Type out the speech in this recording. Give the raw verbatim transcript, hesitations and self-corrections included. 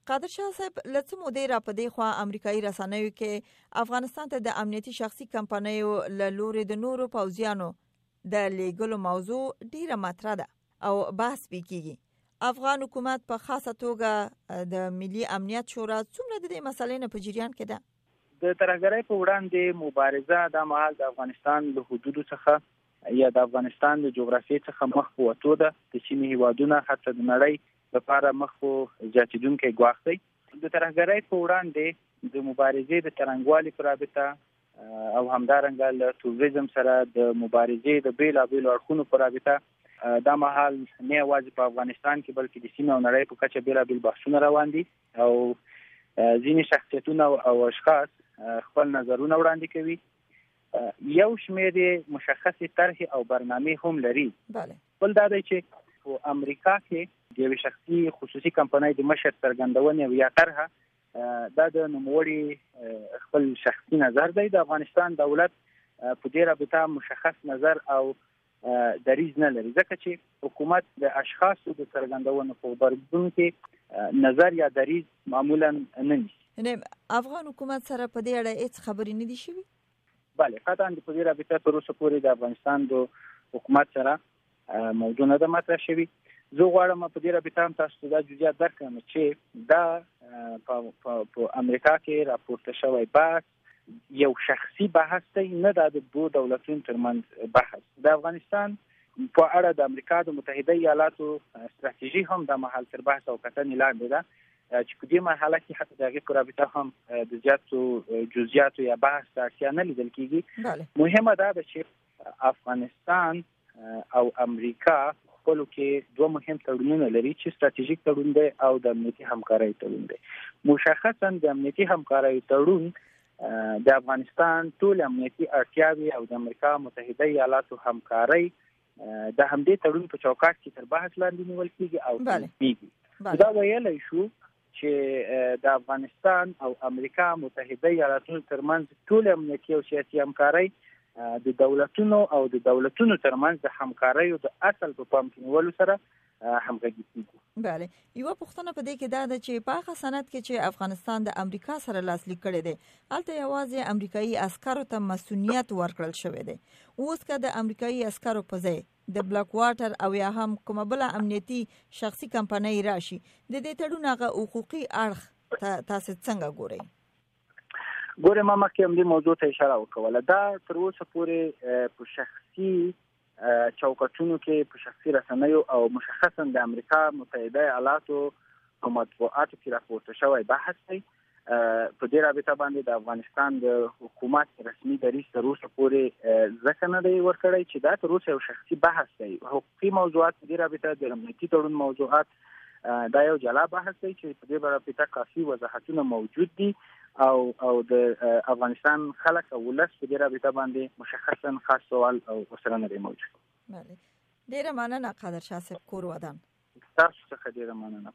قادر شاه صاحب لڅ مودې را پدې خوا امریکایي رسنیو کې افغانستان ته د امنیتي شخصي کمپنیو له لوري د نورو پوځیانو د لیږلو موضوع ډیره مطرح ده او بحث کیږي. افغان حکومت په خاصه توګه د ملي امنیت شورا څومره د دې مسلې نه په جریان کې ده؟ د ترهګرۍ په وړاندې مبارزه د مهال د افغانستان له حدودو څخه یا د افغانستان د جغرافیې څخه مخ په وتو ده. د سیمې هیوادونه حتی د نړۍ لپاره مخ په زیاتېدونکی ګواښ دی. د ترهګرۍ په وړاندې د مبارزې د څرنګوالي په رابطه او همدارنګه له توریزم سره د مبارزې د بیلابیلو اړخونو په رابطه دا مهال نه یوازې په افغانستان کې بلکې د سیمې او نړۍ په کچه بیلابیل بحثونه روان دي او ځینې شخصیتونه او اشخاص خپل نظرونه وړاندې کوي. یو شمېر مشخصې طرحې او برنامې هم لري. بل دا دی چې په امریکا کې د یوې شخصي خصوصي کمپنۍ د مشر څرګندونې او یا طرحه دا د نوموړي خپل شخصي نظر دی. د افغانستان دولت په دې رابطه مشخص نظر او دریځ نه لري ځکه چې حکومت د اشخاصو د څرګندونې په غبرګون کې نظر یا دریځ معمولا نه نیسي. یعنې افغان حکومت سره په دې اړه هیڅ خبرې نه دي شوي؟ بله، قطعا په دې رابطه تر اوسه پورې د افغانستان د حکومت سره موضوع نه ده مطرح شوي. زه غواړم په دې رابطه هم تاسو ته دا جزئیات درکړم چې دا په امریکا کې راپورته شوی بحث یو شخصي بحث دی، نه دا د دوه دولتونو ترمنځ بحث. د افغانستان په اړه د امریکا د متحده ایالاتو ستراتیژي هم د مهال تر بحث او کتنې لاندې ده چې په دې مرحله کې حتی د هغې په رابطه هم د زیاتو جزئیاتو یا بحث ته اړتیا نه لیدل کېږي. مهمه دا ده چې افغانستان او امریکا خپلو کې دوه مهم تړونونه لري چې ستراتیژیک تړون دی او د امنیتي همکارۍ تړون دی. مشخصا د امنیتي همکارۍ تړون د افغانستان ټول امنیتي اړتیاوې او د امریکا متحده ایالاتو همکارۍ د همدې تړون په چوکاټ کې تر بحث لاندې نیول کېږي او کېږي. دا ویلی شو چې د افغانستان او امریکا متحده ایالاتو ترمنځ ټول امنیتي او سیاسي همکارۍ د دولتونو او د دولتونو ترمنځ د همکاریو د اصل په پام کې نیولو سره همغږي کیږي. بله، یوه پوښتنه په دې کې دا ده چې په هغه سند کې چې افغانستان د امریکا سره لاسلیک کړی دی هلته یوازې امریکایي عسکرو ته مسؤلیت ورکړل شوی دی. اوس که د امریکایي عسکرو په ځای د بلاک واټر او یا هم کومه بله امنیتي شخصي کمپنۍ راشي د دې تړون هغه حقوقي اړخ تاسو څنګه ګورئ؟ ګوره، ما مخکې هم دې موضوع ته اشاره وکوله. دا تر اوسه پورې په شخصي چوکاټونو کې په شخصي رسنیو او مشخصا د امریکا متحده ایالاتو په مطبوعاتو کې راپورته شوی بحث دی. په دې رابطه باندې د افغانستان د حکومت رسمي دریځ تر اوسه پورې ځکه نه دی ورکړی چې دا تر اوسه یو شخصي بحث دی. حقوقي موضوعات په دې رابطه د امنیتي تړون موضوعات دا یو جلا بحث دی چې په دې رابطه کافي وضاحتونه موجود دي او او د افغانستان خلک او ولس په دې رابطه باندې مشخصا خاص سوال او ورسره نه دی موجود. بله، ډیره مننه قادر شاه صاحب. کور ودان. تاسو څخه ډیره مننه.